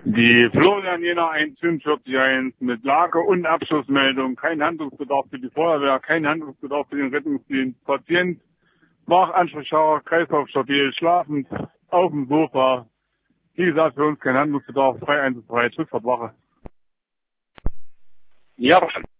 Die Florian Jena 14541 mit Lage- und Abschussmeldung. Kein Handlungsbedarf für die Feuerwehr, kein Handlungsbedarf für den Rettungsdienst. Patient, wach, Ansprechschauer, Kreislauf stabil, schlafend, auf dem Sofa. Wie gesagt, für uns kein Handlungsbedarf, frei einsatzbereit, Schifffahrtwache. Ja,